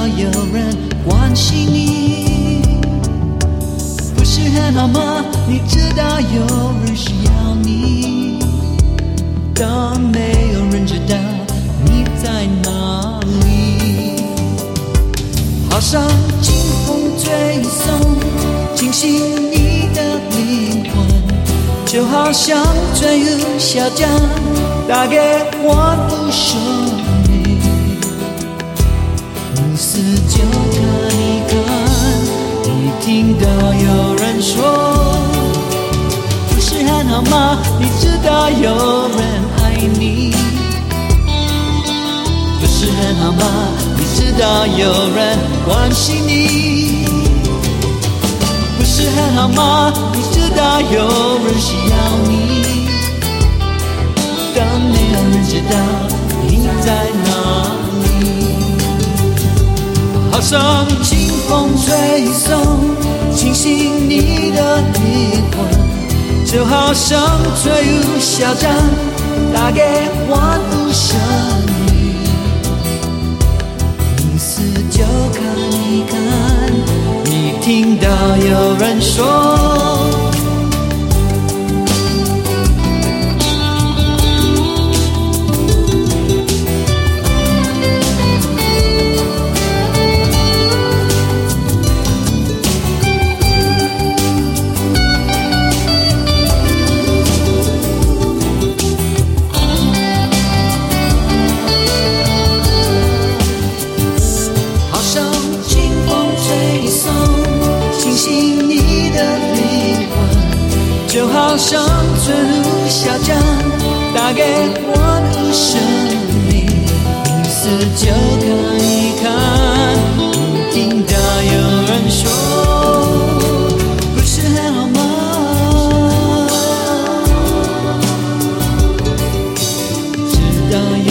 道有人关心你，不是很好吗？你知道有人需要你，但没有人知道你在哪里。好像清风吹送，清醒你的灵魂，就好像坠入小江，打给我不说你。你死就看一看，你听到有人说，不是很好吗？你知道有人爱你，不是很好吗？你知道有人关心你，不是很好吗？你知道有人需要你，但没有人知道你在哪里。好像清风吹送，清醒你的灵魂，就好像坠入小江，打给万物生灵。你死就看一看，你听到有人说，就好像坠入小江，打给万物生灵。你死就看一看，你听到有人说，不是很好吗？知道